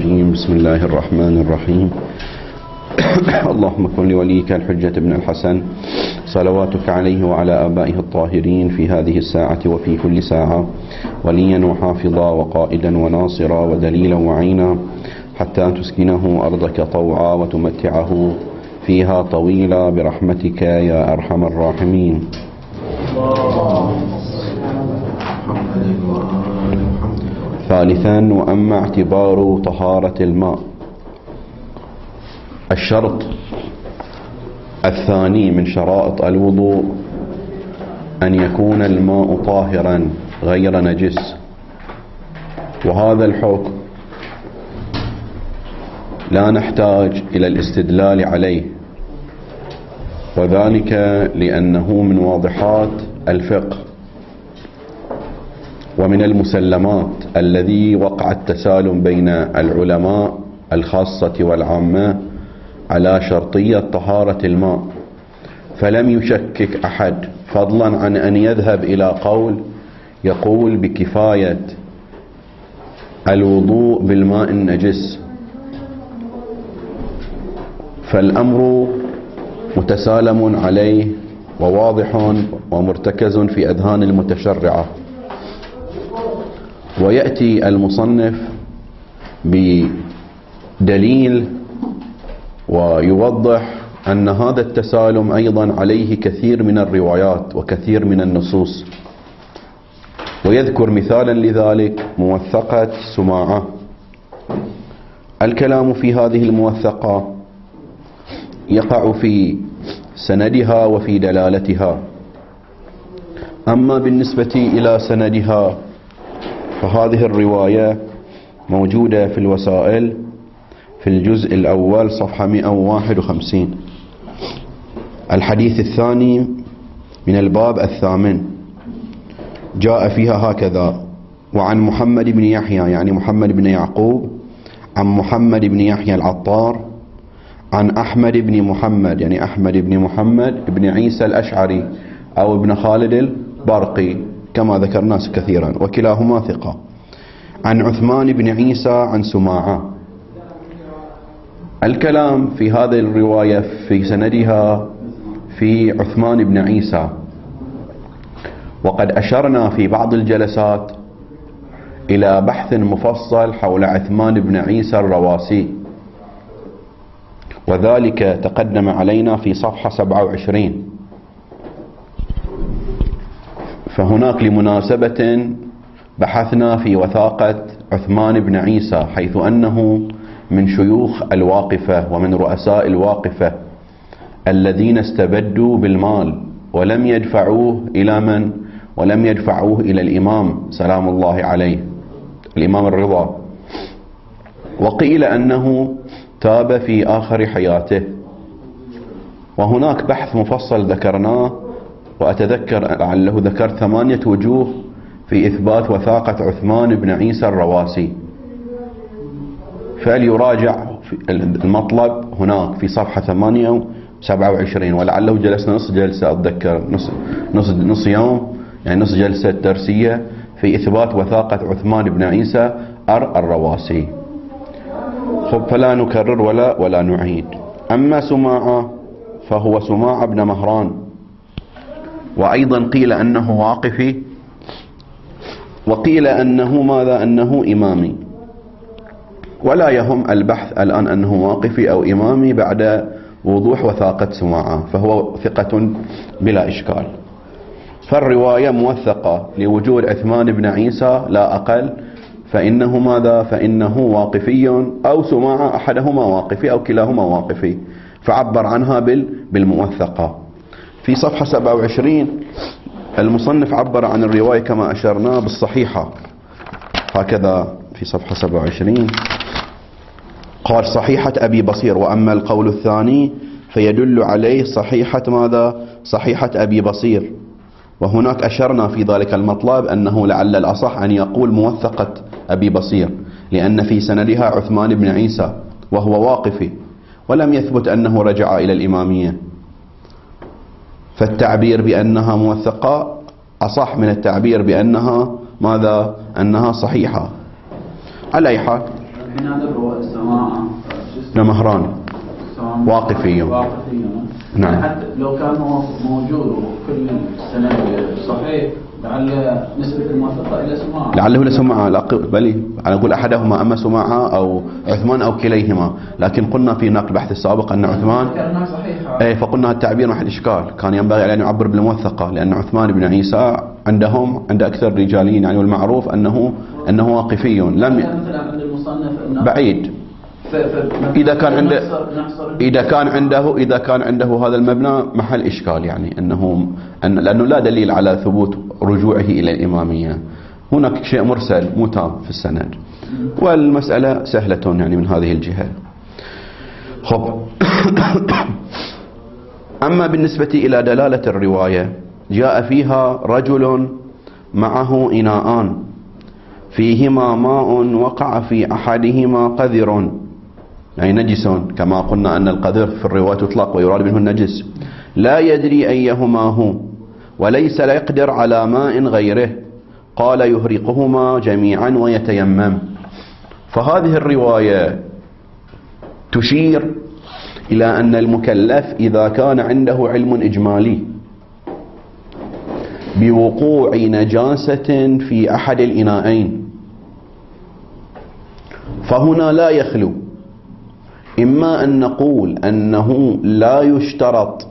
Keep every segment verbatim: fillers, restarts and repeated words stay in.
الرجيم. بسم الله الرحمن الرحيم. اللهم كن لوليك الحجة بن الحسن صلواتك عليه وعلى آبائه الطاهرين في هذه الساعة وفي كل ساعة وليا وحافظا وقائدا وناصرا ودليلا وعينا حتى تسكنه أرضك طوعا وتمتعه فيها طويلا برحمتك يا أرحم الراحمين. ثالثا، وأما اعتبار طهارة الماء، الشرط الثاني من شرائط الوضوء أن يكون الماء طاهرا غير نجس، وهذا الحكم لا نحتاج إلى الاستدلال عليه، وذلك لأنه من واضحات الفقه ومن المسلمات الذي وقع التسالم بين العلماء الخاصة والعامة على شرطية طهارة الماء، فلم يشكك أحد فضلا عن أن يذهب إلى قول يقول بكفاية الوضوء بالماء النجس. فالأمر متسالم عليه وواضح ومرتكز في أذهان المتشرعة. ويأتي المصنف بدليل ويوضح أن هذا التسالم أيضا عليه كثير من الروايات وكثير من النصوص، ويذكر مثالا لذلك موثقة سماعة. الكلام في هذه الموثقة يقع في سندها وفي دلالتها. أما بالنسبة إلى سندها فهذه الرواية موجودة في الوسائل في الجزء الأول صفحة مئة وواحد وخمسين، الحديث الثاني من الباب الثامن، جاء فيها هكذا: وعن محمد بن يحيى يعني محمد بن يعقوب عن محمد بن يحيى العطار عن أحمد بن محمد يعني أحمد بن محمد بن عيسى الأشعري أو ابن خالد البرقي كما ذكرنا كثيرا وكلاهما ثقة، عن عثمان بن عيسى عن سماعة. الكلام في هذه الرواية في سندها في عثمان بن عيسى، وقد أشرنا في بعض الجلسات إلى بحث مفصل حول عثمان بن عيسى الرواسي، وذلك تقدم علينا في صفحة سبعة وعشرين. فهناك لمناسبة بحثنا في وثاقة عثمان بن عيسى، حيث أنه من شيوخ الواقفة ومن رؤساء الواقفة الذين استبدوا بالمال ولم يدفعوه إلى من؟ ولم يدفعوه إلى الإمام سلام الله عليه، الإمام الرضا. وقيل أنه تاب في آخر حياته. وهناك بحث مفصل ذكرناه، وأتذكر لعله ذكر ثمانية وجوه في إثبات وثاقة عثمان بن عيسى الرواسي، فليراجع المطلب هناك في صفحة ثمانية وسبعة وعشرين، ولعله جلسنا نص جلسة أتذكر نص, نص, نص يوم يعني نص جلسة درسية في إثبات وثاقة عثمان بن عيسى الرواسي. خب فلا نكرر ولا ولا نعيد. أما سماعة فهو سماعة بن مهران، وأيضا قيل أنه واقفي، وقيل أنه ماذا؟ أنه إمامي، ولا يهم البحث الآن أنه واقفي أو إمامي بعد وضوح وثاقة سماعة، فهو ثقة بلا إشكال. فالرواية موثقة لوجود عثمان بن عيسى لا أقل، فإنه ماذا؟ فإنه واقفي أو سماعة أحدهما واقفي أو كلاهما واقفي، فعبر عنها بالموثقة. في صفحة سبعة وعشرين المصنف عبر عن الرواية كما أشرنا بالصحيحة، هكذا في صفحة سبعة وعشرين قال: صحيحة أبي بصير. وأما القول الثاني فيدل عليه صحيحة ماذا؟ صحيحة أبي بصير. وهناك أشرنا في ذلك المطلب أنه لعل الأصح أن يقول موثقة أبي بصير، لأن في سندها عثمان بن عيسى وهو واقفي، ولم يثبت أنه رجع إلى الإمامية، فالتعبير بأنها موثقة أصح من التعبير بأنها ماذا؟ أنها صحيحة. على أي حال الحين هذا هو السماعة مهران واقفي. واقفي نعم. حتى لو كان موجود وكل سنة صحيح لعل نسبة الموثقة إلى سماعة، لعله لسماعة، بلي أنا أقول أحدهما أما سماعة أو عثمان أو كليهما، لكن قلنا في نقل البحث السابق أن عثمان أي فقلنا التعبير محل إشكال، كان ينبغي أن يعبر بالموثقة، لأن عثمان بن عيسى عندهم عند أكثر الرجالين يعني والمعروف أنه أنه واقفي لم بعيد. إذا كان عنده إذا كان عنده إذا كان عنده هذا المبنى محل إشكال، يعني أنه أن لأنه لا دليل على ثبوت رجوعه إلى الإمامية، هناك شيء مرسل مو تام في السند، والمسألة سهلة يعني من هذه الجهة. خب أما بالنسبة إلى دلالة الرواية، جاء فيها رجل معه إناءان فيهما ماء وقع في أحدهما قذر، يعني نجس، كما قلنا أن القذر في الرواية تطلق ويراد منه النجس، لا يدري أيهما هو وليس لا يقدر على ماء غيره، قال يهرقهما جميعا ويتيمم. فهذه الرواية تشير إلى أن المكلف إذا كان عنده علم إجمالي بوقوع نجاسة في أحد الإناءين، فهنا لا يخلو إما أن نقول أنه لا يشترط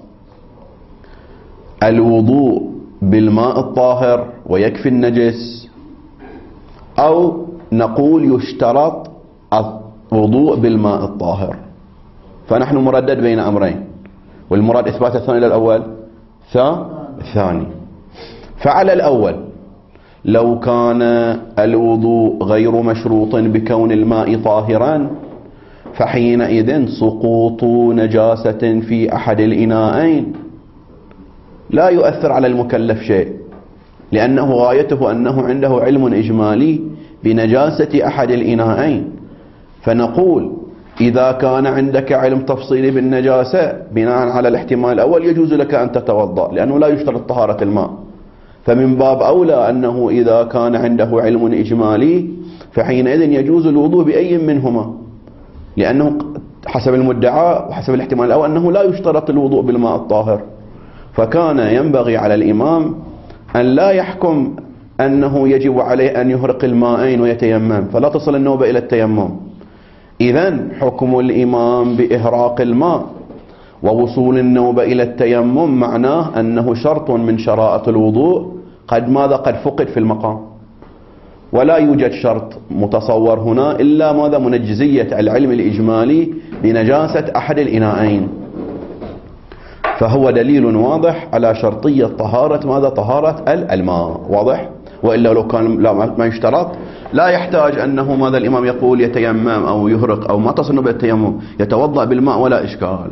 الوضوء بالماء الطاهر ويكفي النجس، أو نقول يشترط الوضوء بالماء الطاهر. فنحن مردد بين أمرين، والمراد إثبات الثاني للأول الثاني. فعلى الأول لو كان الوضوء غير مشروط بكون الماء طاهرا، فحينئذ سقوط نجاسة في أحد الإناءين لا يؤثر على المكلف شيء، لأنه غايته أنه عنده علم إجمالي بنجاسة أحد الإناءين. فنقول إذا كان عندك علم تفصيلي بالنجاسة بناء على الاحتمال الأول يجوز لك أن تتوضأ، لأنه لا يشترط طهارة الماء. فمن باب أولى أنه إذا كان عنده علم إجمالي فحينئذ يجوز الوضوء بأي منهما، لأنه حسب المدعى وحسب الاحتمال الأول أنه لا يشترط الوضوء بالماء الطاهر. فكان ينبغي على الإمام أن لا يحكم أنه يجب عليه أن يهرق الماءين ويتيمم، فلا تصل النوبة إلى التيمم. إذن حكم الإمام بإهراق الماء ووصول النوبة إلى التيمم معناه أنه شرط من شرائط الوضوء قد ماذا قد فقد في المقام، ولا يوجد شرط متصور هنا إلا ماذا منجزية العلم الإجمالي بنجاسة أحد الإناءين. فهو دليل واضح على شرطية طهارة ماذا طهارة الماء، واضح. وإلا لو كان لا ما يشترط لا يحتاج أنه ماذا الإمام يقول يتيمم أو يهرق أو ما تصل بالتيمم، يتوضأ بالماء ولا إشكال.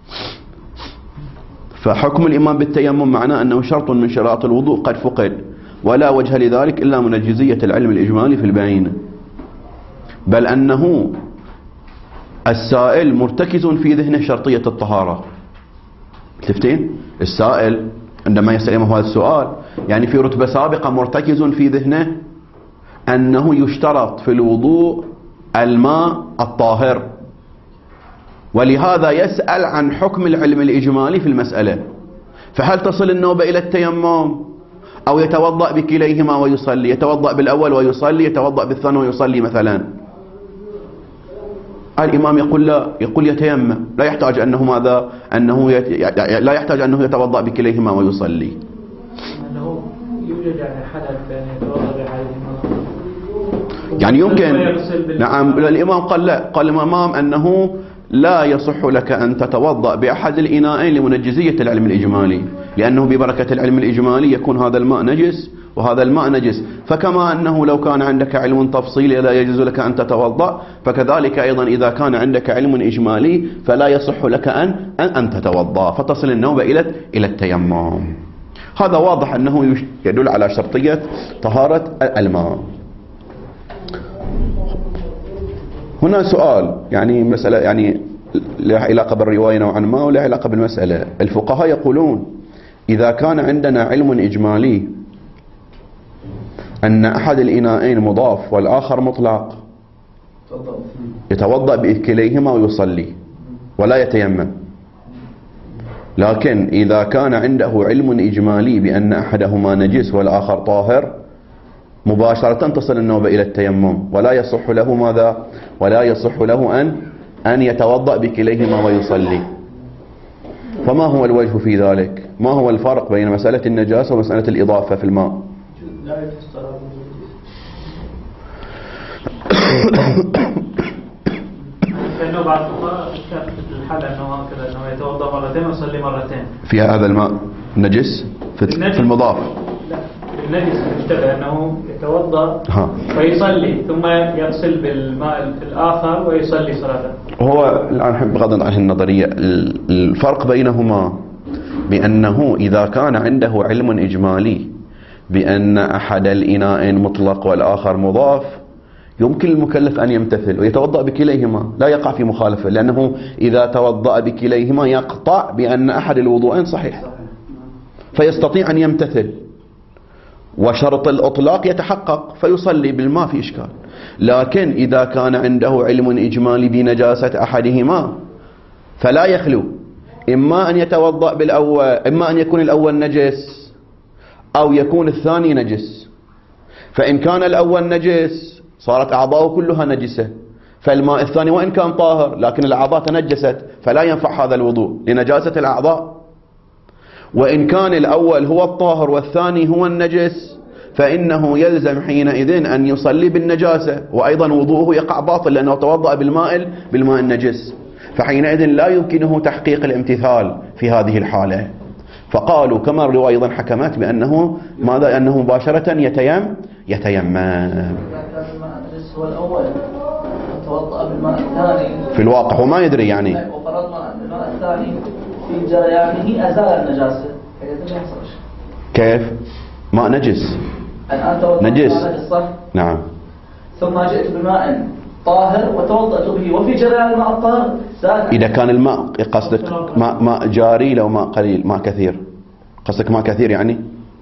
فحكم الإمام بالتيمم معناه أنه شرط من شرائط الوضوء قد فقد، ولا وجه لذلك إلا منجزية العلم الإجمالي في البينة، بل أنه السائل مرتكز في ذهنه شرطية الطهارة. تفتين السائل عندما يسأل هذا السؤال يعني في رتبة سابقة مرتكز في ذهنه أنه يشترط في الوضوء الماء الطاهر، ولهذا يسأل عن حكم العلم الإجمالي في المسألة. فهل تصل النوبة إلى التيمم أو يتوضأ بكليهما ويصلي، يتوضأ بالأول ويصلي، يتوضأ بالثاني ويصلي مثلا؟ الإمام يقول لا، يقول يتيمم، لا يحتاج أنه ماذا أنه يت... لا يحتاج أنه يتوضأ بكليهما ويصلي. أنه يوجد يعني حدث بين يتوضأ بحالهما، يعني يمكن. نعم الإمام قال لا، قال الإمام أنه لا يصح لك أن تتوضأ بأحد الإناءين لمنجزية العلم الإجمالي، لأنه ببركة العلم الإجمالي يكون هذا الماء نجس وهذا الماء نجس. فكما أنه لو كان عندك علم تفصيلي لا يجوز لك أن تتوضأ، فكذلك أيضا إذا كان عندك علم إجمالي فلا يصح لك أن أن تتوضأ، فتصل النوبة إلى إلى التيمم. هذا واضح أنه يدل على شرطية طهارة الماء. هنا سؤال يعني مسألة يعني لها علاقة بالرواية نوعا ما ولها علاقة بالمسألة. الفقهاء يقولون إذا كان عندنا علم إجمالي أن أحد الإناءين مضاف والآخر مطلق، يتوضأ بكليهما ويصلي ولا يتيمم. لكن إذا كان عنده علم إجمالي بأن أحدهما نجس والآخر طاهر مباشرة تصل النوبة إلى التيمم، ولا يصح له ماذا؟ ولا يصح له أن أن يتوضأ بكليهما ويصلي. فما هو الوجه في ذلك؟ ما هو الفرق بين مسألة النجاسة ومسألة الإضافة في الماء؟ لأنه بعد الحل أنه هكذا أنه يتوضأ مرتين ويصلي مرتين. فيها هذا الماء نجس في, في المضاف؟ لا، النجس المشتبه أنه يتوضأ ها. ويصلي ثم يغسل بالماء الآخر ويصلي صلاة. هو الآن نحب بغض عن النظرية الفرق بينهما بأنه إذا كان عنده علم إجمالي بأن أحد الإناءين مطلق والآخر مضاف يمكن المكلف أن يمتثل ويتوضأ بكليهما، لا يقع في مخالفة، لأنه إذا توضأ بكليهما يقطع بأن أحد الوضوءين صحيح فيستطيع أن يمتثل، وشرط الإطلاق يتحقق فيصلي بالماء في إشكال. لكن إذا كان عنده علم إجمالي بنجاسة أحدهما فلا يخلو، إما أن يتوضأ بالأول، إما أن يكون الأول نجس أو يكون الثاني نجس. فإن كان الأول نجس صارت أعضاؤه كلها نجسة، فالماء الثاني وإن كان طاهر لكن الأعضاء تنجست فلا ينفع هذا الوضوء لنجاسة الأعضاء. وإن كان الأول هو الطاهر والثاني هو النجس فإنه يلزم حينئذ أن يصلي بالنجاسة، وأيضا وضوءه يقع باطل لأنه توضأ بالماء بالماء النجس، فحينئذ لا يمكنه تحقيق الامتثال في هذه الحالة. فقالوا كما الرواية أيضا حكمت بأنه ماذا؟ أنه مباشرة يتيم يتيمم. هو الأول توضأ بالماء الثاني في الواقع هو ما يدري يعني، وفرضنا أن الماء الثاني في جريانه أزال النجاسة، كيف؟ ماء نجس الآن توضأ نجس صح؟ نعم، ثم جئت بماء طاهر وتوضأت به وفي جريان الماء الطاهر زال. إذا كان الماء قصدك ماء ماء جاري لو ماء قليل ماء كثير، قصدك ماء كثير يعني؟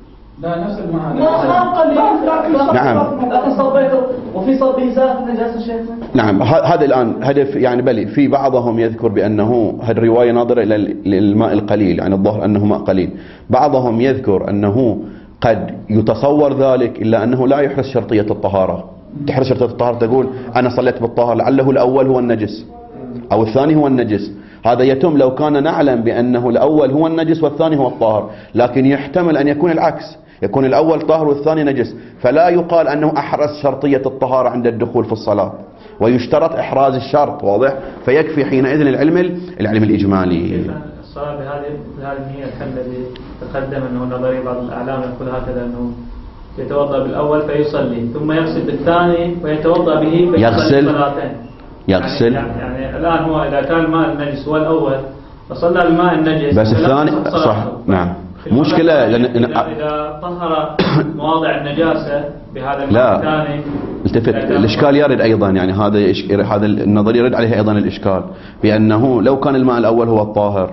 لا نفس الماء ماء قليل نعم، لكن صبيته وفي صبه زال النجاسة شيخنا. نعم، هذا الآن هدف يعني، بل في بعضهم يذكر بأنه هذه الرواية ناظرة إلى الماء القليل، يعني الظاهر أنه ماء قليل. بعضهم يذكر أنه قد يتصور ذلك إلا أنه لا يحرز شرطية الطهارة. تحرز شرطية الطهارة تقول أنا صليت بالطهر لعله الأول هو النجس أو الثاني هو النجس، هذا يتم لو كان نعلم بأنه الأول هو النجس والثاني هو الطاهر، لكن يحتمل أن يكون العكس، يكون الأول طاهر والثاني نجس، فلا يقال أنه أحرز شرطية الطهارة عند الدخول في الصلاة، ويشترط إحراز الشرط، واضح؟ فيكفي حينئذ العلم العلم الإجمالي. الصلاة بهذه بهذه النية الذي تقدم أنه نظري بعض الأعلام يقول هكذا أنه يتوضأ بالأول فيصلي ثم يغسل بالثاني ويتوضأ به يغسل صلاتين. يغسل يعني, يعني الآن هو إذا كان الماء النجس هو الأول فصلى الماء النجس بس الثاني صح نعم. مشكلة لأن إذا طهر مواضع النجاسة بهذا الماء لا الثاني التفت الإشكال يرد أيضا، يعني هذا هذا النظرية يرد عليه أيضا الإشكال بأنه لو كان الماء الأول هو الطاهر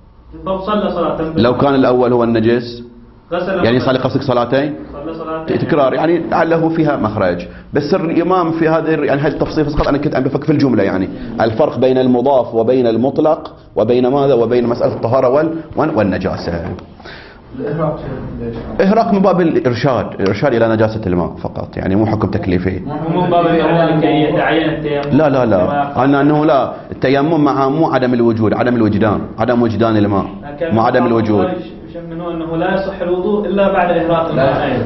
فصلى صلاة، لو كان الأول هو النجس يعني صلي قصدك صلاتين تكرار، يعني لعله فيها مخرج. بس الإمام في هذه يعني هذه التفصيل فقط أنا كنت عم بفكر في الجملة، يعني الفرق بين المضاف وبين المطلق وبين ماذا وبين مسألة الطهارة وال والنجاسة. الإهراق إهراق من باب الإرشاد، الإرشاد إلى نجاسة الماء فقط، يعني مو حكم تكليفي. مو من باب أنه كي يتعين التيمم. لا لا لا، أنا أنه لا التيمم مع مو عدم الوجود، عدم الوجدان، عدم وجدان الماء مو عدم الوجود. يشمنون أنه لا يصح الوضوء إلا بعد إهراق الماء.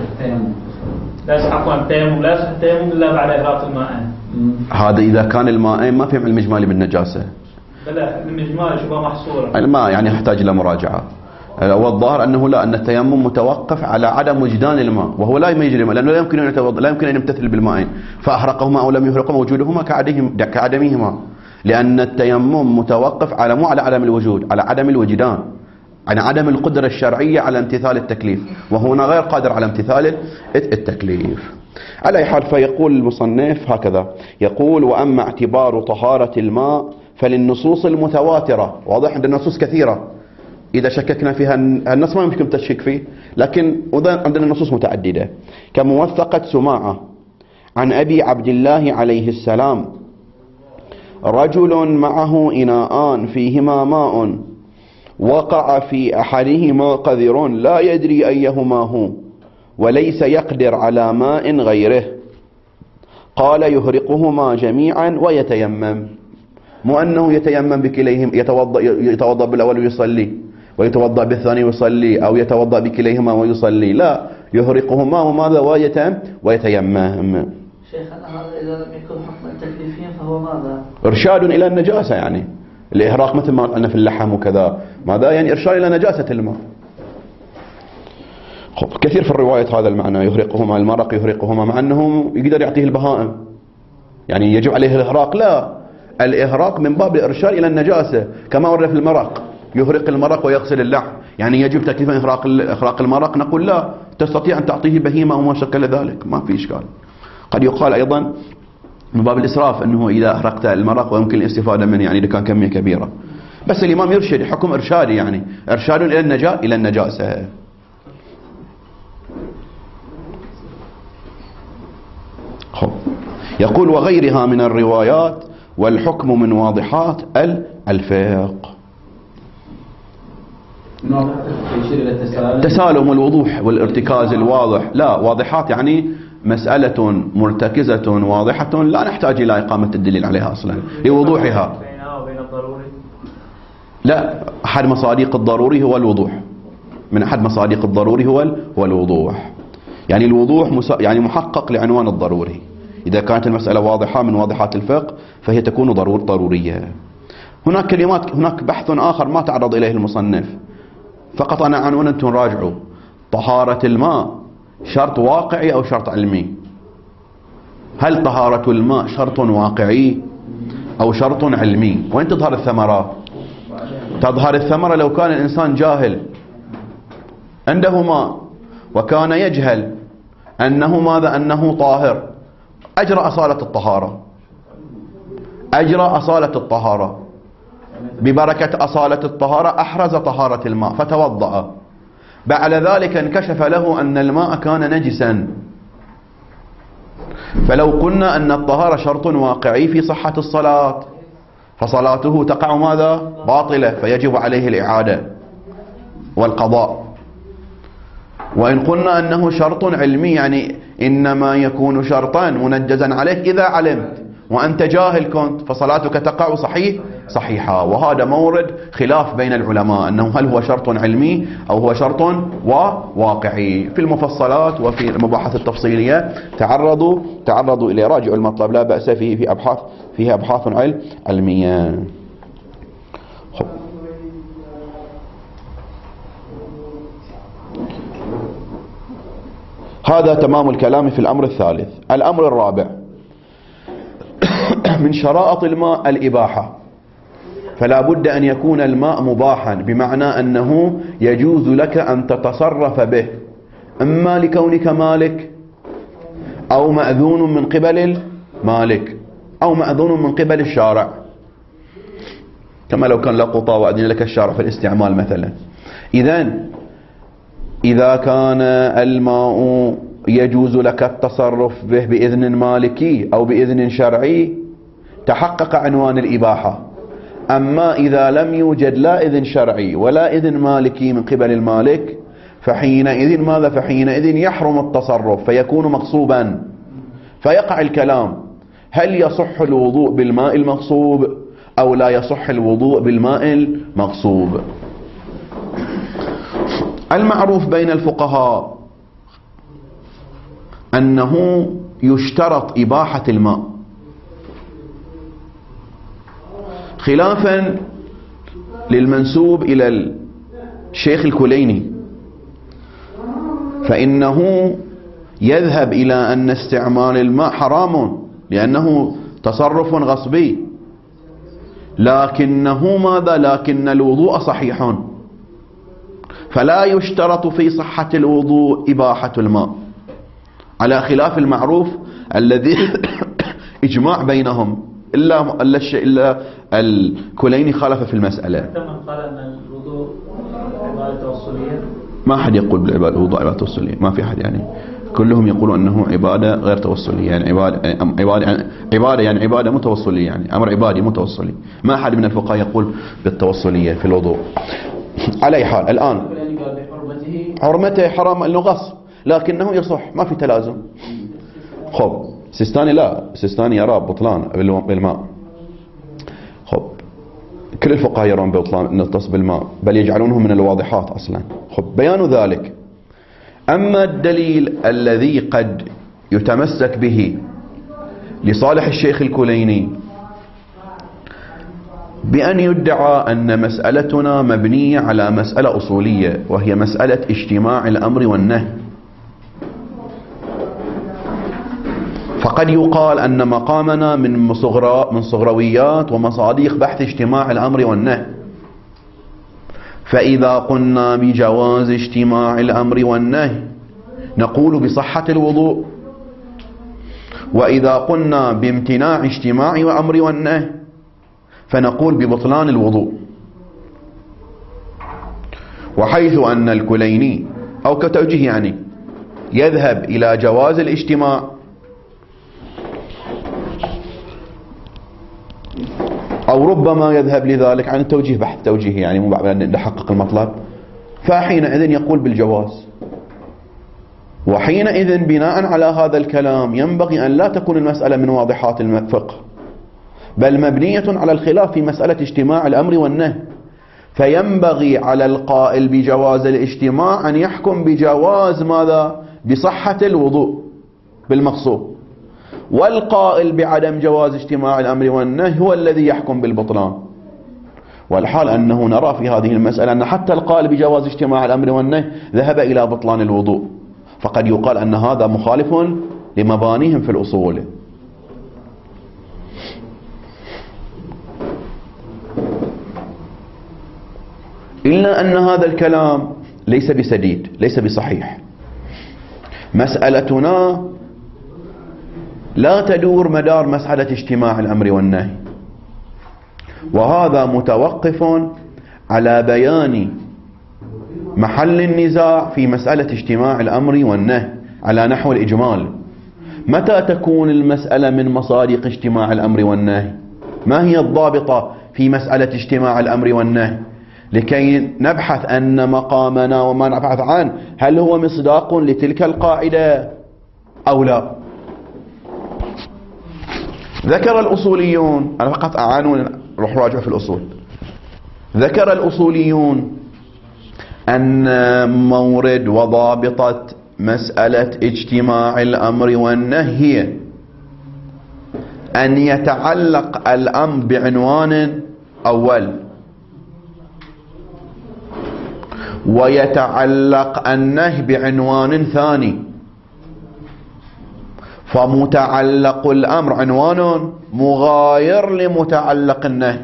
لا يصح عفوا التيمم لا يصح التيمم إلا بعد إهراق الماء. هذا إذا كان الماء ما فهم المجمالي بالنجاسة. لا المجمالي شبه محصورة. الماء يعني يحتاج إلى مراجعة. والظاهر أنه لا، أن التيمم متوقف على عدم وجدان الماء، وهو لا يجري لأنه لا يمكن أن يتوضأ، لا يمكن أن يمتثل بالماء، فأحرقهما أو لم يحرقهما وجودهما كعدمهما، لأن التيمم متوقف على مو على عدم الوجود، على عدم الوجدان، على عدم القدرة الشرعية على امتثال التكليف، وهنا غير قادر على امتثال التكليف. على أي حال فيقول المصنف هكذا، يقول وأما اعتبار طهارة الماء فللنصوص المتواترة، واضح عند النصوص كثيرة، إذا شككنا فيها النص ما يمكن التشكيك فيه، لكن عندنا نصوص متعددة كموثقة سماعة عن أبي عبد الله عليه السلام رجل معه إناءان فيهما ماء وقع في أحدهما قذر لا يدري أيهما هو وليس يقدر على ماء غيره، قال يهرقهما جميعا ويتيمم. مو أنه يتيمم بكليهم، يتوضأ, يتوضأ بالأول ويصلي ويتوضأ بالثاني ويصلي، أو يتوضأ بكليهما ويصلي، لا، يهرقهما وماذا ويتم ويتيمم. شيخنا هذا إذا لم يكن حكما تكليفيا فهو ماذا؟ إرشاد إلى النجاسة، يعني الإهراق مثل ما قلنا في اللحم وكذا، ماذا يعني إرشاد إلى نجاسة الماء. كثير في الرواية هذا المعنى، يهرقهما المرق يهرقهما، مع أنه يقدر يعطيه البهائم، يعني يجب عليه الإهراق، لا، الإهراق من باب الإرشاد إلى النجاسة، كما ورد في المرق يهرق المرق ويغسل اللحم، يعني يجب تكليفا إهراق إهراق المرق، نقول لا، تستطيع أن تعطيه بهيمة أو ما شكل ذلك، ما في إشكال. قد يقال أيضا من باب الإسراف أنه إذا أهرقت المرق ويمكن الاستفادة منه، يعني إذا كان كمية كبيرة، بس الإمام يرشد حكم إرشادي، يعني إرشاد إلى النجاة إلى النجاسة. يقول وغيرها من الروايات والحكم من واضحات الفقه. تسالم الوضوح والارتكاز الواضح، لا، واضحات يعني مسألة مرتكزة واضحة لا نحتاج إلى إقامة الدليل عليها أصلا لوضوحها. لا، أحد مصادق الضروري هو الوضوح، من أحد مصادق الضروري هو هو الوضوح، يعني الوضوح يعني محقق لعنوان الضروري. إذا كانت المسألة واضحة من واضحات الفقه فهي تكون ضرور ضرورية. هناك كلمات، هناك بحث آخر ما تعرض إليه المصنف، فقط أنا عنوان أنتم راجعوا. طهارة الماء شرط واقعي أو شرط علمي؟ هل طهارة الماء شرط واقعي أو شرط علمي؟ وين تظهر الثمرة؟ تظهر الثمرة لو كان الإنسان جاهل عنده ماء وكان يجهل أنه ماذا؟ أنه طاهر، أجرى أصالة الطهارة، أجرى أصالة الطهارة، ببركة أصالة الطهارة أحرز طهارة الماء فتوضأ، بعد ذلك انكشف له أن الماء كان نجسا، فلو قلنا أن الطهارة شرط واقعي في صحة الصلاة فصلاته تقع ماذا؟ باطلة، فيجب عليه الإعادة والقضاء. وإن قلنا أنه شرط علمي، يعني إنما يكون شرطا منجزا عليك إذا علمت، وأنت جاهل كنت، فصلاتك تقع صحيح صحيحة. وهذا مورد خلاف بين العلماء أنه هل هو شرط علمي أو هو شرط واقعي. في المفصلات وفي المباحث التفصيلية تعرضوا تعرضوا إلى راجع المطلب، لا بأس فيه، في أبحاث فيها أبحاث علمية. هذا تمام الكلام في الأمر الثالث. الأمر الرابع من شرائط الماء الإباحة، فلا بد أن يكون الماء مباحا، بمعنى أنه يجوز لك أن تتصرف به، إما لكونك مالك أو مأذون من قبل المالك أو مأذون من قبل الشارع، كما لو كان لقطة وأذن لك الشارع في الاستعمال مثلا. إذن إذا كان الماء يجوز لك التصرف به بإذن مالكي أو بإذن شرعي تحقق عنوان الإباحة. أما إذا لم يوجد لا إذن شرعي ولا إذن مالكي من قبل المالك فحينئذ ماذا؟ فحينئذ يحرم التصرف، فيكون مغصوبا، فيقع الكلام هل يصح الوضوء بالماء المغصوب أو لا يصح الوضوء بالماء المغصوب. المعروف بين الفقهاء أنه يشترط إباحة الماء، خلافا للمنسوب إلى الشيخ الكليني، فإنه يذهب إلى أن استعمال الماء حرام لأنه تصرف غصبي، لكنه ماذا؟ لكن الوضوء صحيح، فلا يشترط في صحة الوضوء إباحة الماء، على خلاف المعروف الذي إجماع بينهم، إلا إلا الكليني خالف في المسألة. قال أن الوضوء عبادة توصلية، ما أحد يقول بالوضوء عبادة توصلية، ما في أحد يعني كلهم يقولون أنه عبادة غير توصلية، يعني عبادة عبادة عبادة يعني عبادة متوصلية، يعني أمر عبادي متوصلي. ما أحد من الفقهاء يقول بالتوصلية في الوضوء. على أي حال الآن حرمته حرام أنه غصب، لكنه يصح، ما في تلازم. خب سيستاني لا، سيستاني يرى بطلان بالماء. خب كل الفقهاء يرون بطلان النطس بالماء، بل يجعلونه من الواضحات أصلا. خب بيان ذلك. أما الدليل الذي قد يتمسك به لصالح الشيخ الكليني بأن يدعى أن مسألتنا مبنية على مسألة أصولية، وهي مسألة اجتماع الأمر والنهي، فقد يقال أن مقامنا من صغرى من صغرويات ومصاديق بحث اجتماع الأمر والنهي. فإذا قلنا بجواز اجتماع الأمر والنهي نقول بصحة الوضوء، وإذا قلنا بامتناع اجتماع الأمر والنهي فنقول ببطلان الوضوء. وحيث أن الكليني أو كتوجيه يعني يذهب إلى جواز الاجتماع، أو ربما يذهب لذلك عن التوجيه بحث توجيه يعني مو بعد نحقق المطلب، فحينئذ يقول بالجواز. وحينئذ بناء على هذا الكلام ينبغي أن لا تكون المسألة من واضحات الفقه، بل مبنية على الخلاف في مسألة اجتماع الأمر والنهي. فينبغي على القائل بجواز الاجتماع أن يحكم بجواز ماذا؟ بصحة الوضوء بالمقصود، والقائل بعدم جواز اجتماع الأمر والنهي هو الذي يحكم بالبطلان. والحال أنه نرى في هذه المسألة أن حتى القائل بجواز اجتماع الأمر والنهي ذهب إلى بطلان الوضوء، فقد يقال أن هذا مخالف لمبانيهم في الأصول. إلا أن هذا الكلام ليس بسديد، ليس بصحيح. مسألتنا لا تدور مدار مسألة اجتماع الأمر والنهي، وهذا متوقف على بيان محل النزاع في مسألة اجتماع الأمر والنهي على نحو الإجمال. متى تكون المسألة من مصادق اجتماع الأمر والنهي؟ ما هي الضابطة في مسألة اجتماع الأمر والنهي لكي نبحث أن مقامنا وما نبحث عنه هل هو مصداق لتلك القاعدة أو لا؟ ذكر الأصوليون، أنا فقط أعانون روح راجع في الأصول، ذكر الأصوليون أن مورد وضابطة مسألة اجتماع الأمر والنهي هي أن يتعلق الأمر بعنوان أول، ويتعلق النهي بعنوان ثاني، فمتعلق الأمر عنوان مغاير لمتعلق النهي،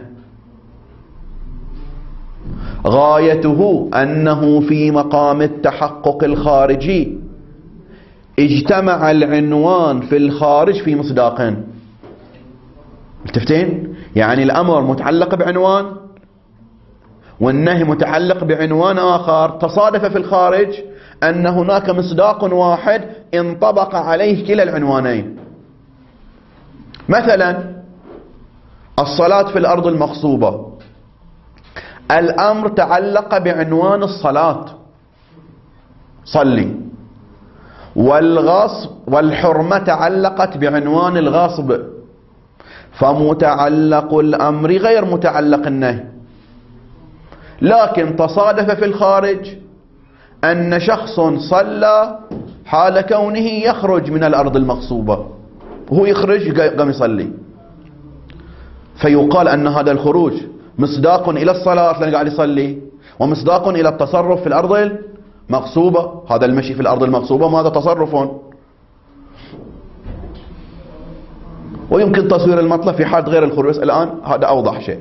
غايته أنه في مقام التحقق الخارجي اجتمع العنوان في الخارج في مصداقين. التفتين يعني الأمر متعلق بعنوان والنهي متعلق بعنوان آخر، تصادف في الخارج أن هناك مصداق واحد انطبق عليه كلا العنوانين. مثلا الصلاة في الأرض المغصوبة، الأمر تعلق بعنوان الصلاة صلي، والغصب والحرمة تعلقت بعنوان الغصب، فمتعلق الأمر غير متعلق النهي. لكن تصادف في الخارج أن شخص صلى حال كونه يخرج من الأرض المغصوبة، وهو يخرج قام يصلي، فيقال أن هذا الخروج مصداق إلى الصلاة لأنه قاعد يصلي، ومصداق إلى التصرف في الأرض المغصوبة. هذا المشي في الأرض المغصوبة ماذا تصرف، ويمكن تصوير المطلب في حال غير الخروج الآن، هذا أوضح شيء.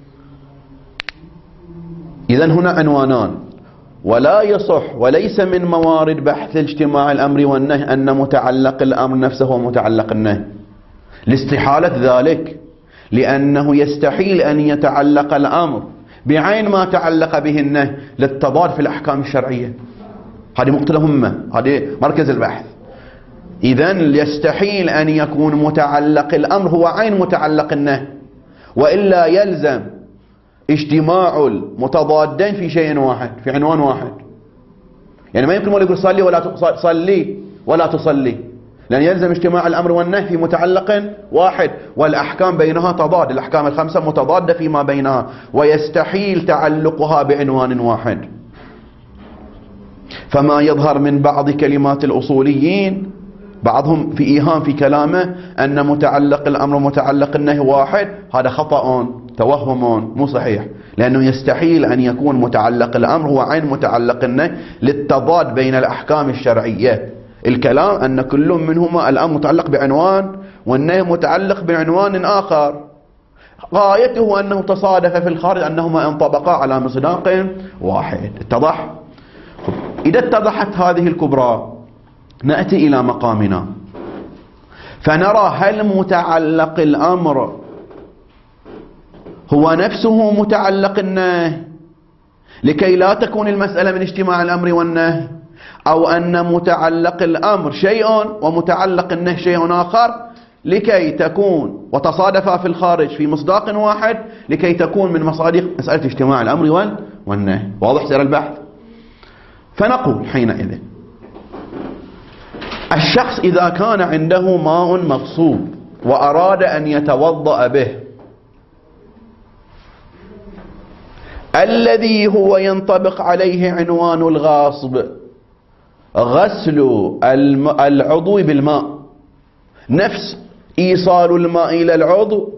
إذن هنا عنوانان، ولا يصح وليس من موارد بحث اجتماع الأمر والنهي أن متعلق الأمر نفسه هو متعلق النهي، لاستحالة ذلك، لأنه يستحيل أن يتعلق الأمر بعين ما تعلق به النهي للتضاد في الأحكام الشرعية. هذه نقطة مهمة، هذه مركز البحث. إذن يستحيل أن يكون متعلق الأمر هو عين متعلق النهي، وإلا يلزم اجتماع المتضادين في شيء واحد، في عنوان واحد. يعني ما يمكن يقول صلي ولا تصلي ولا تصلي، لأن يلزم اجتماع الأمر والنهي في متعلق واحد، والأحكام بينها تضاد، الأحكام الخمسة متضادة فيما بينها، ويستحيل تعلقها بعنوان واحد. فما يظهر من بعض كلمات الأصوليين، بعضهم في إيهام في كلامه أن متعلق الأمر ومتعلق النهي واحد، هذا خطأ توهم مو صحيح، لأنه يستحيل أن يكون متعلق الأمر هو عين متعلق النهي للتضاد بين الأحكام الشرعية. الكلام أن كل منهما الأمر متعلق بعنوان والنهي متعلق بعنوان آخر، غايته أنه تصادف في الخارج أنهما انطبقا على مصداق واحد. اتضح؟ إذا اتضحت هذه الكبرى نأتي إلى مقامنا فنرى هل متعلق الأمر هو نفسه متعلق النهي، لكي لا تكون المسألة من اجتماع الأمر والنهي، أو أن متعلق الأمر شيء ومتعلق النهي شيء آخر لكي تكون وتصادفا في الخارج في مصداق واحد، لكي تكون من مصادق مسألة اجتماع الأمر والنهي. واضح سير البحث؟ فنقول حينئذ الشخص إذا كان عنده ماء مغصوب وأراد أن يتوضأ به، الذي هو ينطبق عليه عنوان الغاصب غسل العضو بالماء، نفس إيصال الماء إلى العضو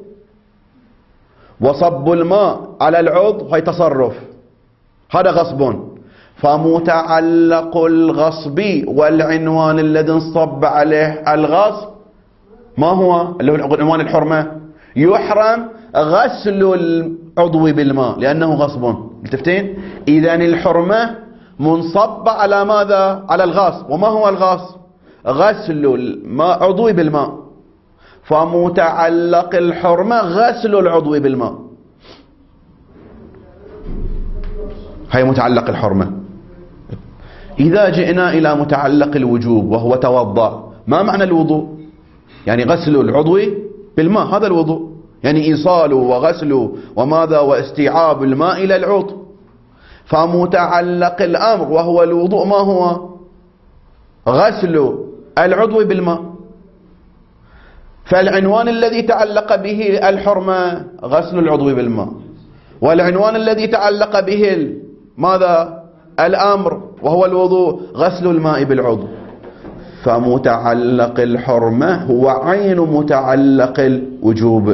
وصب الماء على العضو، هي تصرف، هذا غصب. فمتعلق الغصب والعنوان الذي انصب عليه الغصب ما هو؟ اللي هو عنوان الحرمة، يحرم غسل العضو بالماء لأنه غصب. التفتين؟ إذن الحرمة منصب على ماذا؟ على الغصب. وما هو الغصب؟ غسل الماء عضو بالماء، فمتعلق الحرمة غسل العضو بالماء، هي متعلق الحرمة. إذا جئنا إلى متعلق الوجوب وهو توضأ، ما معنى الوضوء؟ يعني غسل العضو بالماء، هذا الوضوء، يعني إيصاله وغسله وماذا واستيعاب الماء إلى العضو. فمتعلق الأمر وهو الوضوء ما هو؟ غسل العضو بالماء. فالعنوان الذي تعلق به الحرمة غسل العضو بالماء، والعنوان الذي تعلق به ماذا؟ الأمر وهو الوضوء غسل الماء بالعضو. فمتعلق الحرمة هو عين متعلق الوجوب.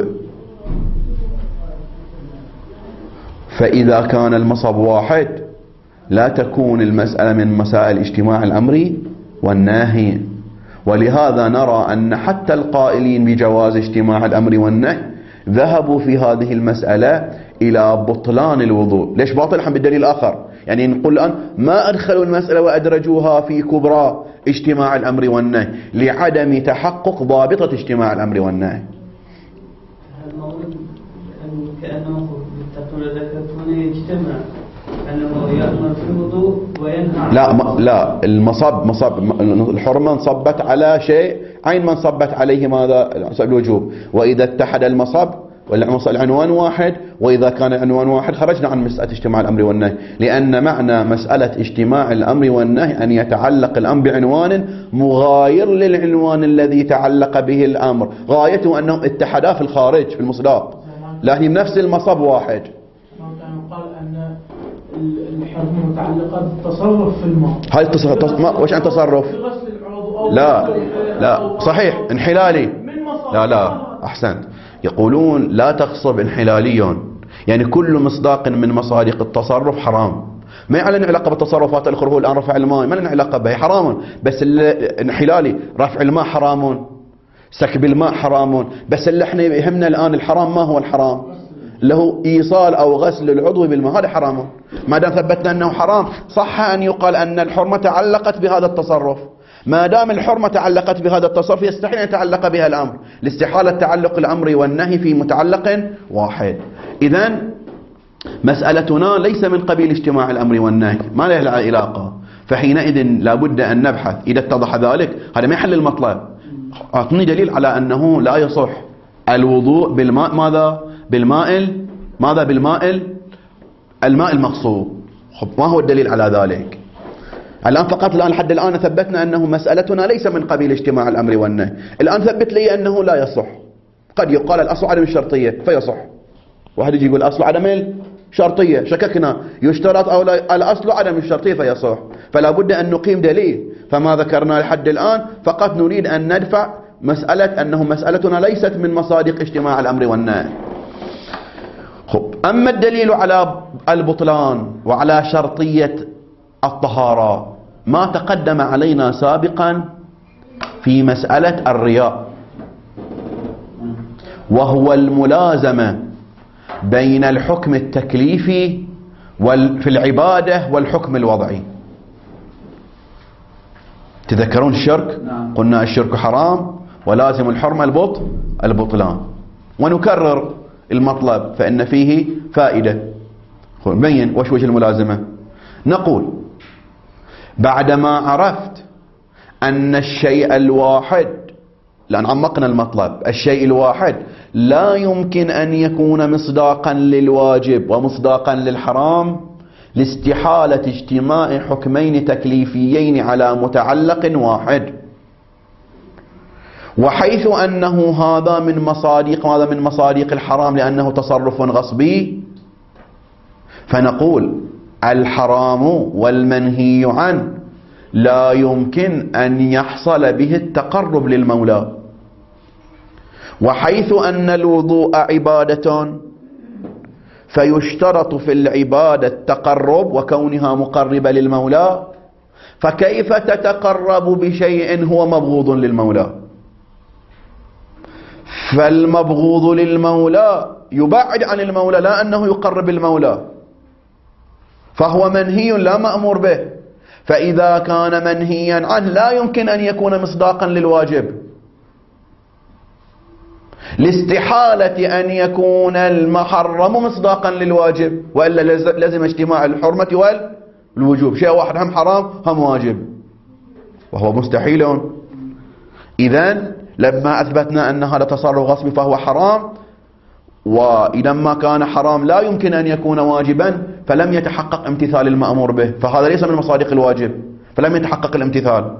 فإذا كان المصب واحد لا تكون المسألة من مسائل اجتماع الأمر والنهي. ولهذا نرى أن حتى القائلين بجواز اجتماع الأمر والنهي ذهبوا في هذه المسألة إلى بطلان الوضوء. ليش باطل؟ هم بالدليل آخر. يعني نقول الآن ما أدخلوا المسألة وأدرجوها في كبرى اجتماع الأمر والنهي لعدم تحقق ضابطة اجتماع الأمر والنهي. كأنه ذكرت هنا يجتمع أنه يأمر في الوضوء وينهى. لا ما لا المصب مصب الحرمة انصبت على شيء، عين ما انصبت عليه ماذا؟ الوجوب. وإذا اتحد المصب والعنوان واحد، وإذا كان العنوان واحد خرجنا عن مسألة اجتماع الأمر والنهي، لأن معنى مسألة اجتماع الأمر والنهي أن يتعلق الأمر بعنوان مغاير للعنوان الذي تعلق به الأمر، غايته أنهم اتحدا في الخارج في المصداق، لكن نفس المصب واحد. قال أن الحرمة متعلقة بالتصرف في الماء. هاي التصرف وش عن تصرف؟ لا لا صحيح انحلالي. لا لا أحسنت. يقولون لا تغصب انحلالي، يعني كل مصداق من مصادق التصرف حرام، ما يعلن علاقة بالتصرفات الأخرى. هو الآن رفع الماء ما لنا علاقة به، حرام. بس الانحلالي رفع الماء حرام، سكب الماء حرام، بس اللي احنا يهمنا الآن الحرام. ما هو الحرام؟ له إيصال أو غسل العضو بالماء، هذا حرام. ما دام ثبتنا أنه حرام صح أن يقال أن الحرمة تعلقت بهذا التصرف. ما دام الحرمة تعلقت بهذا التصرف يستحيل أن يتعلق بها الأمر، لاستحالة تعلق الأمر والنهي في متعلق واحد. إذن مسألتنا ليس من قبيل اجتماع الأمر والنهي، ما له علاقة. فحينئذ لابد أن نبحث إذا اتضح ذلك. هذا ما يحل المطلب. أعطني دليل على أنه لا يصح الوضوء بالماء ماذا؟ بالماء ماذا؟ بالماء الماء المغصوب. ما هو الدليل على ذلك؟ الآن فقط الآن لحد الآن ثبتنا أنه مسألتنا ليس من قبيل اجتماع الأمر والنهي. الآن ثبت لي أنه لا يصح. قد يقال الأصل عدم الشرطية فيصح، واحد يجي يقول الأصل عدم الشرطية، شككنا يشترط أو لا، الأصل عدم الشرطية فيصح. فلا بد أن نقيم دليل. فما ذكرنا لحد الآن فقط نريد أن ندفع مسألة أنه مسألتنا ليست من مصادق اجتماع الأمر والنهي. خب، أما الدليل على البطلان وعلى شرطية الطهارة ما تقدم علينا سابقا في مسألة الرياء، وهو الملازمة بين الحكم التكليفي في العبادة والحكم الوضعي. تذكرون الشرك؟ قلنا الشرك حرام ولازم الحرمة البط البطلان، ونكرر المطلب فإن فيه فائدة. نبين وش وجه الملازمة. نقول بعدما عرفت أن الشيء الواحد، لأن عمقنا المطلب، الشيء الواحد لا يمكن أن يكون مصداقا للواجب ومصداقا للحرام لاستحالة اجتماع حكمين تكليفيين على متعلق واحد. وحيث أنه هذا من مصادق هذا من مصادق الحرام لأنه تصرف غصبي، فنقول الحرام والمنهي عنه لا يمكن أن يحصل به التقرب للمولى. وحيث أن الوضوء عبادة فيشترط في العبادة التقرب وكونها مقربة للمولى، فكيف تتقرب بشيء هو مبغوض للمولى؟ فالمبغوض للمولى يبعد عن المولى، لا أنه يقرب المولى، فهو منهي لا مأمور به. فإذا كان منهيا عنه لا يمكن أن يكون مصداقا للواجب، لاستحالة أن يكون المحرم مصداقا للواجب، وإلا لازم اجتماع الحرمة والوجوب. شيء واحد هم حرام هم واجب، وهو مستحيل. إذن لما أثبتنا أن هذا تصرف غصبي فهو حرام، وإذا ما كان حرام لا يمكن أن يكون واجبا، فلم يتحقق امتثال المأمور به، فهذا ليس من مصادق الواجب، فلم يتحقق الامتثال.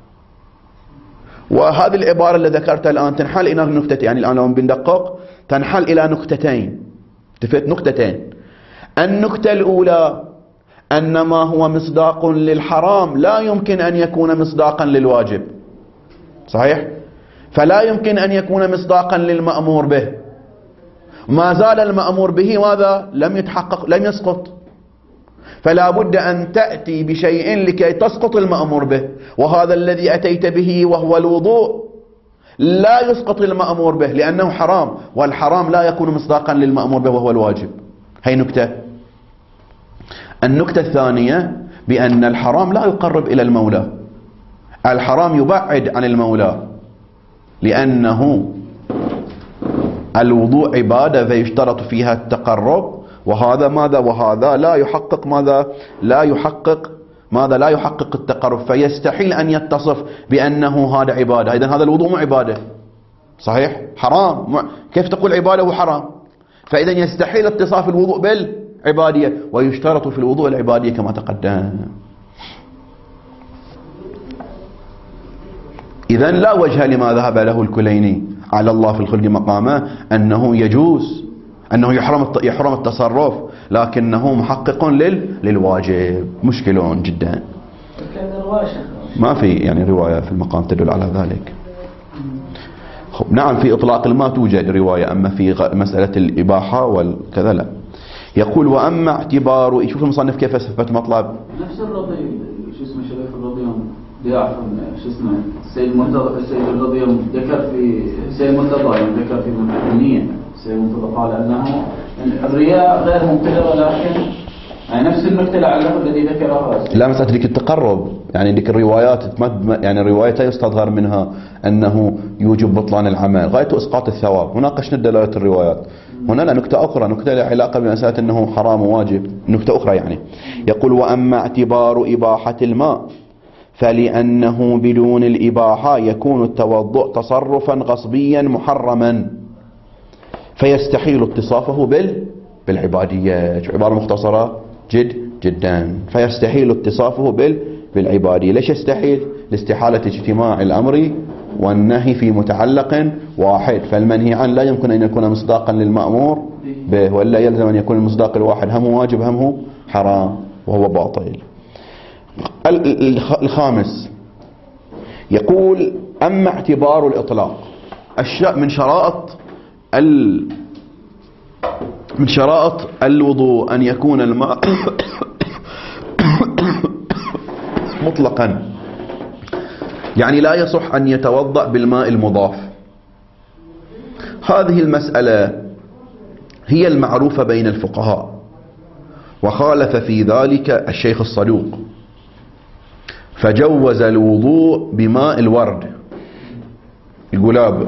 وهذه العبارة اللي ذكرتها الآن تنحل إلى نقطتين، يعني الآن لو بندقق تنحل إلى نقطتين، تفيد نقطتين. النقطة الأولى أن ما هو مصداق للحرام لا يمكن أن يكون مصداقا للواجب، صحيح؟ فلا يمكن أن يكون مصداقا للمأمور به. ما زال المأمور به ماذا؟ لم يتحقق، لم يسقط. فلا بد أن تأتي بشيء لكي تسقط المأمور به، وهذا الذي أتيت به وهو الوضوء لا يسقط المأمور به لأنه حرام، والحرام لا يكون مصداقا للمأمور به وهو الواجب. هي نكتة. النكتة الثانية بأن الحرام لا يقرب إلى المولى، الحرام يبعد عن المولى، لأنه الوضوء عبادة فيشترط فيها التقرب، وهذا ماذا؟ وهذا لا يحقق ماذا؟ لا يحقق ماذا؟ لا يحقق التقرب، فيستحيل أن يتصف بأنه هذا عبادة. إذن هذا الوضوء مو عبادة، صحيح؟ حرام. كيف تقول عبادة وحرام؟ فإذن يستحيل اتصاف الوضوء بالعبادية، ويشترط في الوضوء العبادية كما تقدم. إذن لا وجه لما ذهب له الكليني على الله في الخلد مقامه أنه يجوز، أنه يحرم يحرم التصرف، لكنه محقق لل للواجب. مشكل جدا. ما في يعني رواية في المقام تدل على ذلك. نعم في إطلاق الماء توجد رواية، أما في مسألة الإباحة والكذا لا. يقول وأما اعتبار، شوف المصنف كيف ثبت مطلب نفس الرضي، شو اسمه شريف الرضي ضياف شو اسمه السيد المرتضى، السيد الرضي ذكر في السيد المرتضى ذكر في المحكمية، السيد المرتضى قال أنه الرياء غير مبتدع، ولكن يعني نفس النكتة لعله الذي ذكرها. لا مسألة ذيك التقرب، يعني ذيك الروايات يعني الرواية يستظهر منها أنه يوجب بطلان العمل، غاية إسقاط الثواب. وناقشنا دلالة الروايات هنا لا نكتة أخرى، نكتة لها علاقة بمسألة أنه حرام وواجب، نكتة أخرى يعني. يقول وأما اعتبار إباحة الماء فلأنه بدون الإباحة يكون التوضؤ تصرفا غصبيا محرما فيستحيل اتصافه بال بالعبادية. عبارة مختصرة جد جدا، فيستحيل اتصافه بال بالعبادية. ليش يستحيل؟ لاستحالة اجتماع الأمر والنهي في متعلق واحد، فالمنهي عنه لا يمكن أن يكون مصداقا للمأمور به، ولا يلزم أن يكون المصداق الواحد هم واجب هم هو حرام وهو باطل. الخامس يقول أما اعتبار الإطلاق من شرائط ال من شرائط الوضوء أن يكون الماء مطلقا، يعني لا يصح أن يتوضأ بالماء المضاف. هذه المسألة هي المعروفة بين الفقهاء، وخالف في ذلك الشيخ الصدوق فجوز الوضوء بماء الورد القلاب.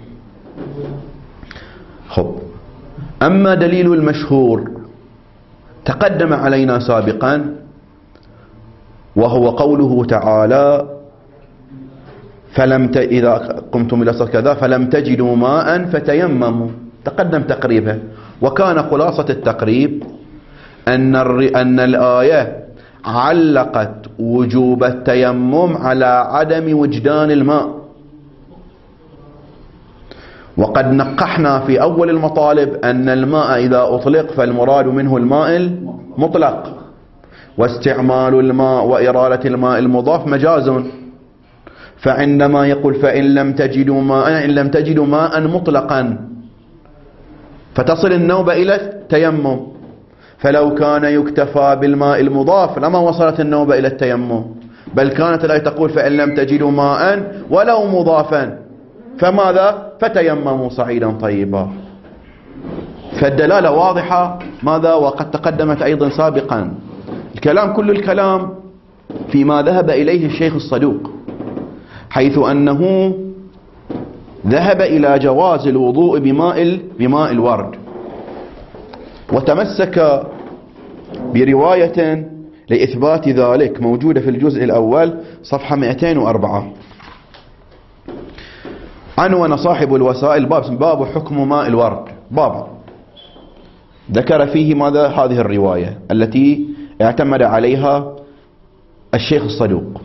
خب، أما دليل المشهور تقدم علينا سابقا، وهو قوله تعالى فلم ت... إذا قمتم إلى صلاة كذا فلم تجدوا ماء فتيمموا، تقدم تقريبه. وكان خلاصة التقريب أن, الر... أن الآية علقت وجوب التيمم على عدم وجدان الماء، وقد نقحنا في أول المطالب أن الماء إذا أطلق فالمراد منه الماء المطلق، واستعمال الماء وإرادة الماء المضاف مجاز. فعندما يقول فإن لم تجدوا ماء إن لم تجدوا ماء مطلقا فتصل النوبة إلى التيمم، فلو كان يكتفى بالماء المضاف لما وصلت النوبة إلى التيمم، بل كانت الآية تقول فإن لم تجدوا ماء ولو مضافا فماذا؟ فتيمموا صعيدا طيبا. فالدلالة واضحة ماذا؟ وقد تقدمت أيضا سابقا. الكلام كل الكلام فيما ذهب إليه الشيخ الصدوق، حيث أنه ذهب إلى جواز الوضوء بماء بماء الورد، وتمسك برواية لإثبات ذلك موجودة في الجزء الأول صفحة مئتين وأربعة. عنوان صاحب الوسائل باب باب حكم ماء الورد، باب ذكر فيه ماذا؟ هذه الرواية التي اعتمد عليها الشيخ الصدوق.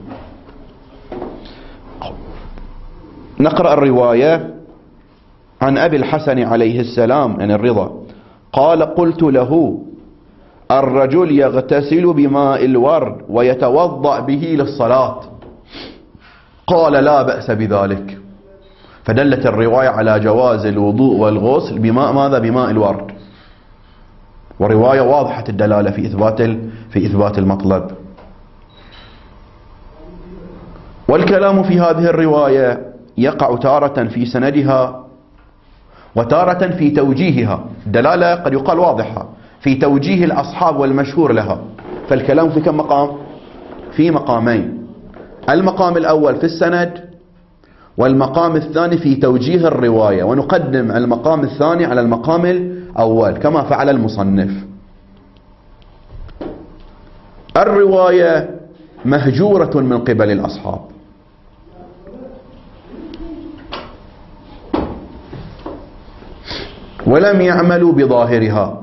نقرأ الرواية عن أبي الحسن عليه السلام عن الرضا قال قلت له الرجل يغتسل بماء الورد ويتوضأ به للصلاة، قال لا بأس بذلك. فدلت الرواية على جواز الوضوء والغسل بماء ماذا؟ بماء الورد، ورواية واضحة الدلالة في إثبات في إثبات المطلب. والكلام في هذه الرواية يقع تارة في سندها وتارة في توجيهها. الدلالة قد يقال واضحة في توجيه الأصحاب والمشهور لها، فالكلام في كم مقام؟ في مقامين، المقام الأول في السند والمقام الثاني في توجيه الرواية، ونقدم المقام الثاني على المقام الأول كما فعل المصنف. الرواية مهجورة من قبل الأصحاب، ولم يعملوا بظاهرها،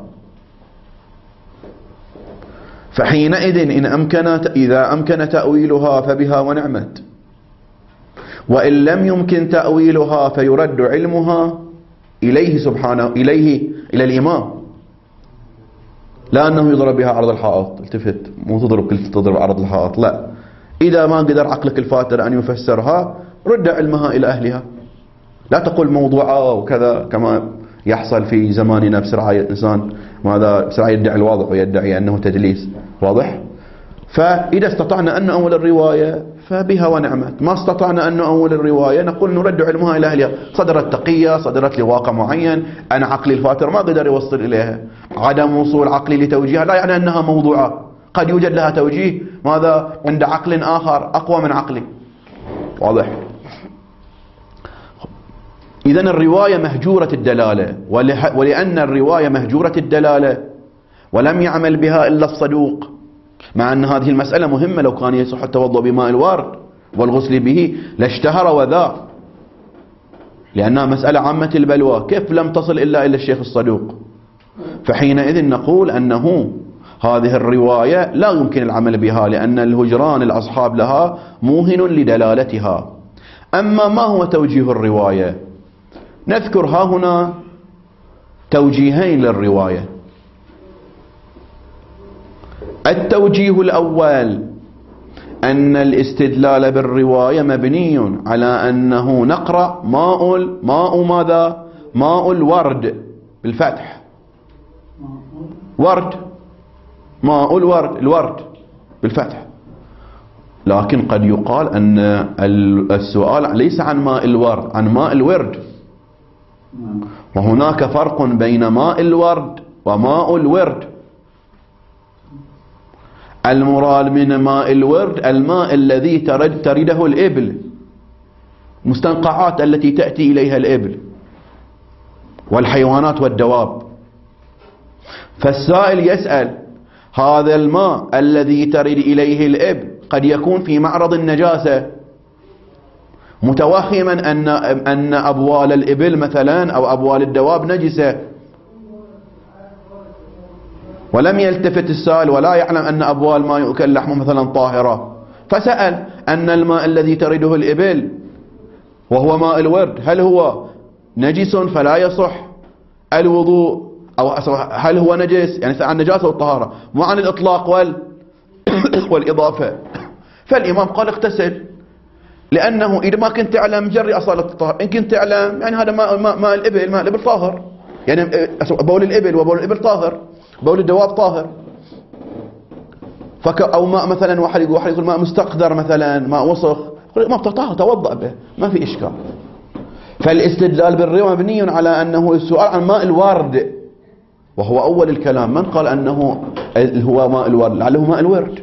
فحينئذ إن أمكن إذا أمكن تأويلها فبها ونعمت، وإن لم يمكن تأويلها فيرد علمها إليه سبحانه إليه إلى الإمام، لا أنه يضرب بها عرض الحائط. التفت، مو تضرب كل تضرب عرض الحائط، لا، إذا ما قدر عقلك الفاتر أن يفسرها رد علمها إلى أهلها، لا تقول موضوعة وكذا كما يحصل في زماننا بسرعة. إنسان ماذا بسرعة يدعي الواضح ويدعي أنه تدليس واضح. فإذا استطعنا أن نؤول الرواية فبها ونعمت، ما استطعنا أن نؤول الرواية نقول نرد علمها إلى أهلها. صدرت تقية، صدرت لواقع معين، أنا عقلي الفاتر ما قدر يوصل إليها، عدم وصول عقلي لتوجيهها لا يعني أنها موضوعة، قد يوجد لها توجيه ماذا عند عقل آخر أقوى من عقلي، واضح. إذن الرواية مهجورة الدلالة، ولأن الرواية مهجورة الدلالة ولم يعمل بها إلا الصدوق، مع أن هذه المسألة مهمة، لو كان يصح التوضؤ بماء الورد والغسل به لاشتهر وذاع، لأنها مسألة عامة البلوى، كيف لم تصل إلا إلى الشيخ الصدوق؟ فحينئذ نقول أنه هذه الرواية لا يمكن العمل بها، لأن الهجران الأصحاب لها موهن لدلالتها. أما ما هو توجيه الرواية؟ نذكر ها هنا توجيهين للرواية. التوجيه الأول أن الاستدلال بالرواية مبني على أنه نقرأ ماء ماء ماذا؟ ماء الورد بالفتح، ورد، ماء الورد، الورد بالفتح. لكن قد يقال أن السؤال ليس عن ماء الورد، عن ماء الورد، وهناك فرق بين ماء الورد وماء الورد. المراد من ماء الورد الماء الذي ترد ترده الإبل، مستنقعات التي تأتي إليها الإبل والحيوانات والدواب. فالسائل يسأل هذا الماء الذي ترد إليه الإبل قد يكون في معرض النجاسة، متوهما أن أن أبوال الإبل مثلا أو أبوال الدواب نجسة، ولم يلتفت السائل ولا يعلم أن أبوال ما يؤكل لحمه مثلا طاهرة، فسأل أن الماء الذي ترده الإبل وهو ماء الورد هل هو نجس فلا يصح الوضوء، أو هل هو نجس، يعني عن النجاسة والطهارة مو عن الإطلاق وال والإضافة. فالإمام قال اغتسل، لأنه إذا ما كنت تعلم جري أصالة الطهارة، إن كنت تعلم يعني هذا ماء, ماء, ماء الإبل، ماء الإبل طاهر، يعني بول الإبل وبول الإبل طاهر، بول الدواب طاهر. فك أو ماء مثلا واحد يقول واحد يقول ماء مستقذر مثلا، ماء وسخ، ما طاهر توضأ به، ما في إشكال. فالاستدلال بالرواية مبني على أنه السؤال عن ماء الورد، وهو أول الكلام. من قال أنه هو ماء الورد؟ لعله ماء الورد.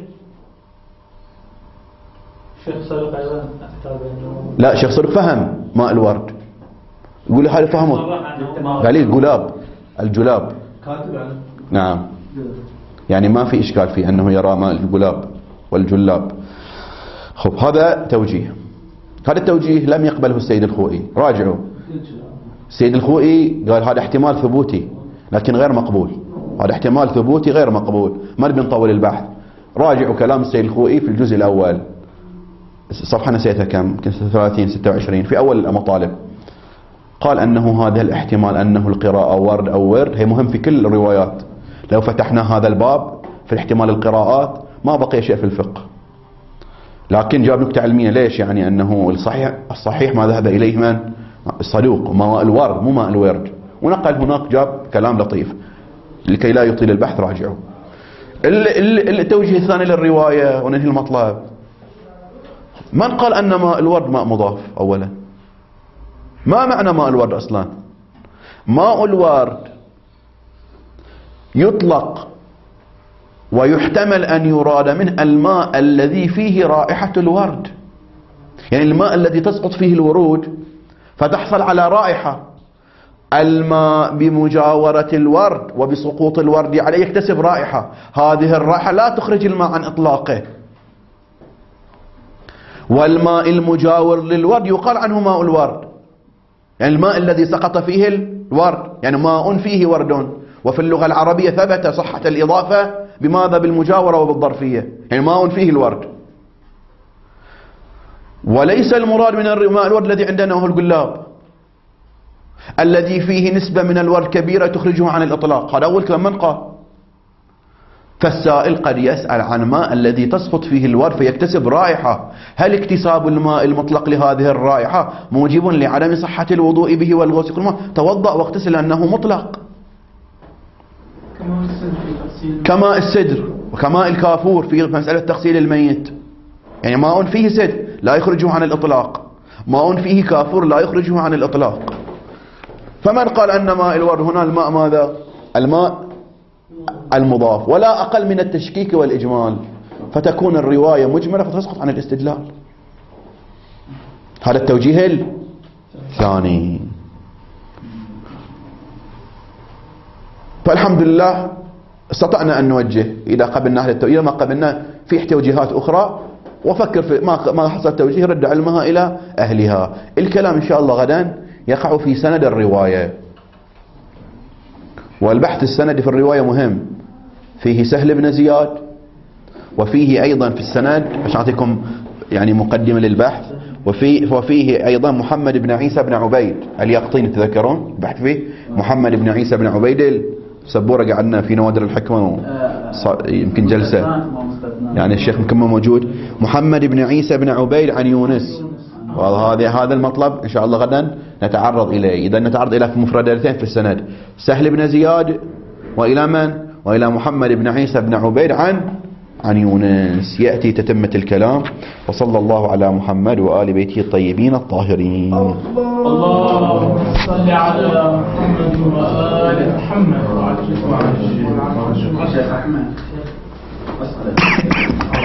شيخ صدق أيضا أكتب أنه لا، شيخ صدق فهم ماء الورد، يقول لي هذا فهمه، قال لي الجلاب، الجلاب نعم، يعني ما في إشكال في أنه يرى ماء الجلاب والجلاب. خب هذا توجيه، هذا التوجيه لم يقبله السيد الخوئي، راجعوا. السيد الخوئي قال هذا احتمال ثبوتي لكن غير مقبول، هذا احتمال ثبوتي غير مقبول، ما نبي نطول البحث. راجعوا كلام السيد الخوئي في الجزء الأول، صفحة نسيتها كم، ثلاثين ستة وعشرين، في أول المطالب. قال أنه هذا الاحتمال أنه القراءة ورد أو ورد هي مهم في كل الروايات. لو فتحنا هذا الباب في احتمال القراءات ما بقي شيء في الفقه، لكن جاب نكتة علمية. ليش؟ يعني أنه الصحيح الصحيح ما ذهب إليه من؟ الصدوق، ماء الورد مو ماء الورد. ونقل هناك جاب كلام لطيف لكي لا يطيل البحث، راجعوا. التوجيه الثاني للرواية وننهي المطلب. من قال أن ماء الورد ماء مضاف؟ أولا ما معنى ماء الورد أصلا؟ ماء الورد يطلق ويحتمل أن يراد منه الماء الذي فيه رائحة الورد، يعني الماء الذي تسقط فيه الورود فتحصل على رائحة. الماء بمجاورة الورد وبسقوط الورد عليه يكتسب رائحة، هذه الرائحة لا تخرج الماء عن إطلاقه. والماء المجاور للورد يقال عنه ماء الورد، يعني الماء الذي سقط فيه الورد، يعني ماء فيه ورد. وفي اللغة العربية ثبت صحة الإضافة بماذا؟ بالمجاورة وبالظرفية، يعني ماء فيه الورد. وليس المراد من ماء الورد الذي عندنا هو القلاب الذي فيه نسبة من الورد كبيرة تخرجه عن الإطلاق، هذا أول كلام من قال. فالسائل قد يسأل عن ماء الذي تسقط فيه الورد فيكتسب رائحة، هل اكتساب الماء المطلق لهذه الرائحة موجب لعدم صحة الوضوء به والغسل؟ الماء توضأ واغتسل لأنه مطلق، كماء السدر وكماء الكافور في مسألة تغسيل الميت، يعني ماء فيه سدر لا يخرجه عن الإطلاق، ماء فيه كافور لا يخرجه عن الإطلاق. فمن قال أن ماء الورد هنا الماء ماذا؟ الماء المضاف، ولا أقل من التشكيك والإجمال، فتكون الرواية مجملة فتسقط عن الاستدلال. هذا التوجيه الثاني. فالحمد لله استطعنا أن نوجه إذا قبلنا أهل التوجيه، ما قبلنا في توجيهات أخرى، وفكر في ما ما حصل توجيه رد علمها إلى أهلها. الكلام إن شاء الله غدا يقع في سند الرواية، والبحث السندي في الرواية مهم، فيه سهل بن زياد، وفيه أيضا في السند عشان أعطيكم يعني مقدمة للبحث، وفي وفيه أيضا محمد بن عيسى بن عبيد اليقطيني، تذكرون البحث فيه محمد بن عيسى بن عبيد السبورة، قعدنا في نوادر الحكمة يمكن جلسة، يعني الشيخ مكمل موجود. محمد بن عيسى بن عبيد عن يونس، وهذا هذا المطلب إن شاء الله غدا نتعرض إليه. إذا نتعرض إلى مفردتين في السند، سهل بن زياد وإلى من؟ وإلى محمد بن عيسى بن عبيد عن عن يونس، يأتي تتمة الكلام. وصلى الله على محمد وآل بيته الطيبين الطاهرين. اللهم صل على محمد وآل محمد وعلى آله وصحبه.